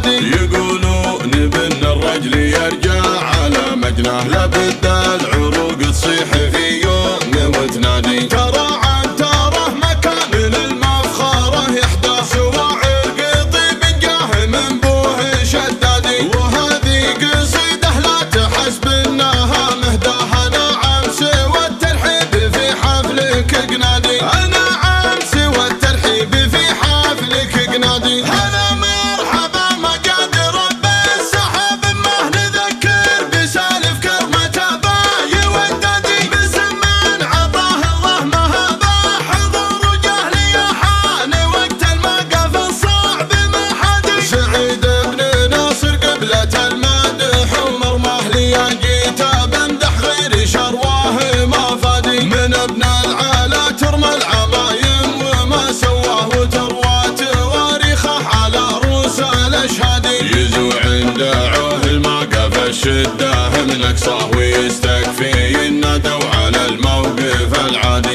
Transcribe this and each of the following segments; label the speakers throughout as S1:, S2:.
S1: الهادي.
S2: يقولون بن الرجل يرجع على مجناه، لابد العروق تصيح في يوم وتنادي.
S1: ترى عن تراه مكان للمفخرة يحدى، سواعر قطيب جاه من بوه شدادي. وهذه قصيدة لا تحسب انها مهداها، نعم سوى الترحيب في حفلك قنادي. انا عم سوى الترحيب في حفلك قنادي. هلا مرحبا مقادر رب السحاب، ما نذكر بسالف كرمة باي ودادي. بزمان عطاه الله مهابة حضور جهلي حان وقت الموقف الصعب ما حدي. سعيد بن ناصر قبلة المدح ومرماه لي جيت بمدح غير شرواه ما فادي. من ابن العلا ترمى العمايم وما سواه، وتروى تواريخه على رؤوس الاشهادي.
S2: يزوع دعوه الموقف الشده من اقصاه، ويستكفي الندوا على الموقف العادي.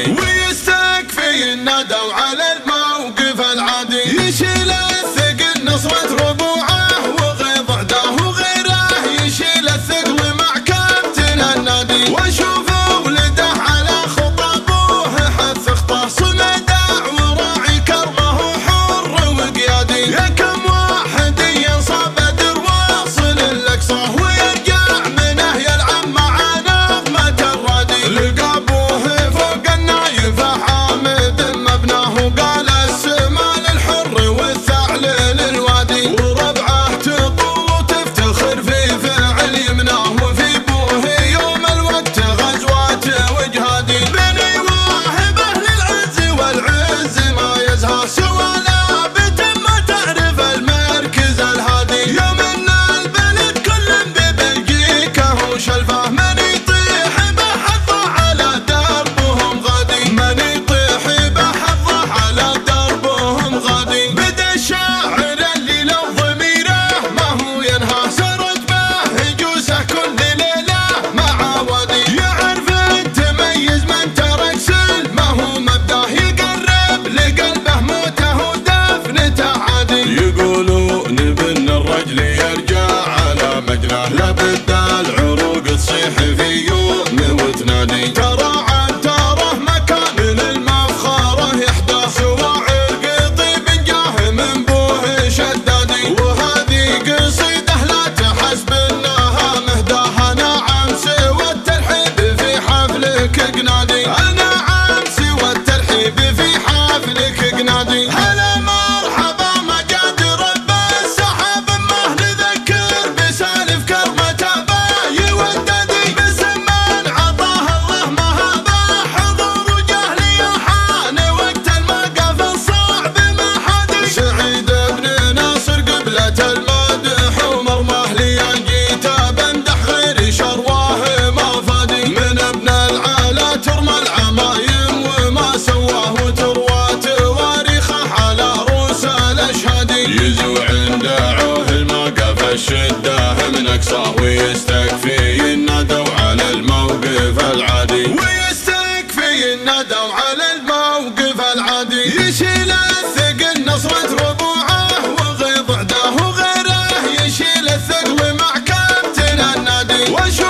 S1: ويستكفي الندوا على الموقف العادي. يشيل الثقل نصرة ربوعه وغيظ عداه وغيره، يشيل الثقل مع كابتن النادي. واشوف ولده على خطابه حث خطاه، صمداع وراعي كرمه حر وقيادي. يا كم واحد ينصاب بدر واصل الاقصى، ويرجع منه يلعب مع نغمة الرادي. لقى ابوه فوق النايف حامد مبناه، وقال السما للحر والثعل للوادي. وربعه تطول وتفتخر في فعل يمناه، وفي بوه يوم الوقت غزوات وجهادي. بني واهبه للعز والعز ما يزهى، سوى لابد ما تعرف المركز الهادي. يا من البلد كل ببلجيكا وشلفه، من يطيح بحظه على دربهم غادي. من يطيح بحظه على دربهم غادي. بدا الشاعر اللي لو ضميره ما هو ينهى، سرت به جوسه كل ليله مع وادي. يعرف التميز من ترك سل ما هو مبداه، يقرب لقلبه موته ودفنته عادي.
S2: يقولون بن الرجل يرجع على مجناه، لابد العروق تصيح في يوم وتنادي.
S1: ترى عن تراه مكان للمفخرة يحدى، سواعر قطيب جاه من بوه شدادي. وهذه قصيدة لا تحسب انها مهداها، نعم سوى الترحيب في حفلك قنادي. انا عم سوى الترحيب في حفلك قنادي. هلا مرحبا مقادر رب السحاب، ما نذكر بسالف كرمة باي ودادي. بزمان عطاه الله مهابة حضور جهلي حان وقت الموقف الصعب ما حدي. سعيد بن ناصر قبلة المدح ومرماه لي جيت بمدح غير شرواه ما فادي. من ابن العلا ترمى العمايم وما سواه، وتروى تواريخه على رؤوس الاشهادي.
S2: يزوع دعوه الموقف الشده من اقصاه، ويستكفي الندوا على الموقف العادي.
S1: ويستكفي الندوا على الموقف العادي. يشيل الثقل نصرة ربوعه وغيظ عداه وغيره، يشيل الثقل مع كابتن النادي.